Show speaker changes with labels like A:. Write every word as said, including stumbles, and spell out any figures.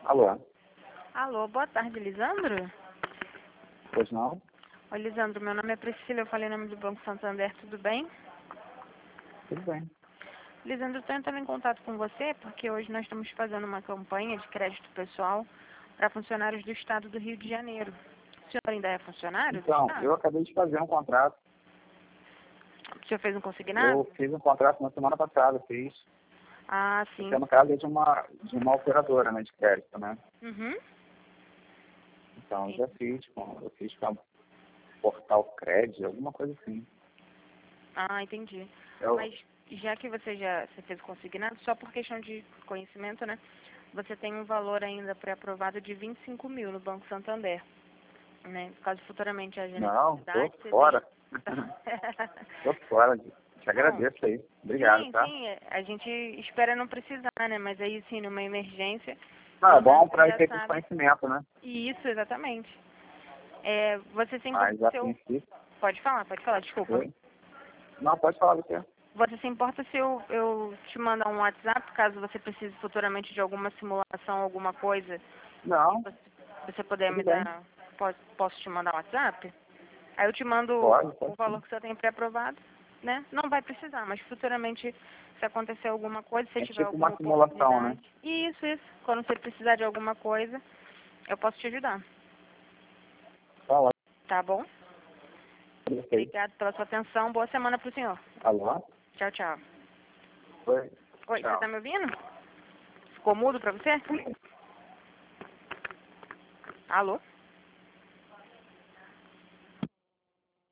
A: Alô?
B: Alô, boa tarde, Lisandro?
A: Pois não?
B: Oi, Lisandro, meu nome é Priscila, eu falei em nome do Banco Santander, tudo bem?
A: Tudo bem.
B: Lisandro, estou entrando em contato com você porque hoje nós estamos fazendo uma campanha de crédito pessoal para funcionários do estado do Rio de Janeiro. O senhor ainda é funcionário do
A: Então,
B: estado?
A: eu acabei de fazer um contrato.
B: O senhor fez um consignado?
A: Eu fiz um contrato na semana passada, fiz.
B: Ah, sim.
A: Porque no caso é de uma, de uma operadora, né, de crédito, né?
B: Uhum.
A: Então, eu
B: Sim.
A: já fiz, com, eu fiz com a Portal Crédito, alguma coisa assim.
B: Ah, entendi.
A: Eu,
B: Mas já que você já você fez o consignado, só por questão de conhecimento, né? Você tem um valor ainda pré-aprovado de vinte e cinco mil no Banco Santander. Né? Caso futuramente haja
A: não, tô
B: necessidade, você
A: fora.
B: tem...
A: Tô fora. Te
B: Não,
A: agradeço aí. Obrigado,
B: sim,
A: tá?
B: sim, a gente espera não precisar, né? Mas aí sim, numa emergência,
A: Não, é
B: pelo menos
A: bom
B: você
A: para
B: já
A: efeito de
B: sabe.
A: conhecimento, né?
B: Isso, exatamente. É, você se importa
A: Mas a
B: se eu...
A: princípio,
B: Pode falar, pode falar, desculpa.
A: foi. Não, pode falar do que.
B: Você se importa se eu, eu te mandar um WhatsApp, caso você precise futuramente de alguma simulação, alguma coisa,
A: Não,
B: você, você puder
A: tudo
B: me
A: bem.
B: dar... Posso, posso te mandar um WhatsApp? Aí eu te mando
A: Pode,
B: o
A: pode
B: valor
A: sim.
B: que você tem pré-aprovado, né? Não vai precisar, mas futuramente, se acontecer alguma coisa, se
A: É
B: tiver
A: tipo
B: alguma
A: uma simulação, né?
B: oportunidade. Isso, isso. Quando você precisar de alguma coisa, eu posso te ajudar.
A: Fala,
B: Tá bom?
A: perfeito.
B: Obrigado pela sua atenção. Boa semana pro senhor.
A: Alô?
B: Tchau, tchau.
A: Oi.
B: Oi, você
A: Tchau.
B: tá me ouvindo? Ficou mudo pra você? Alô?